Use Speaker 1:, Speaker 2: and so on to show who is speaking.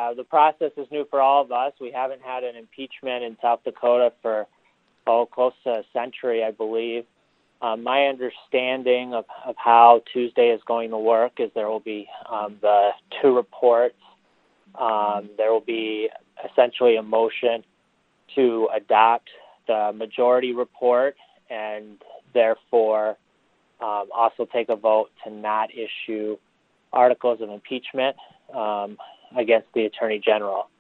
Speaker 1: the process is new for all of us. We haven't had an impeachment in South Dakota for close to a century, I believe. My understanding of how Tuesday is going to work is there will be the two reports. There will be essentially a motion to adopt the majority report and therefore also take a vote to not issue articles of impeachment against the Attorney General.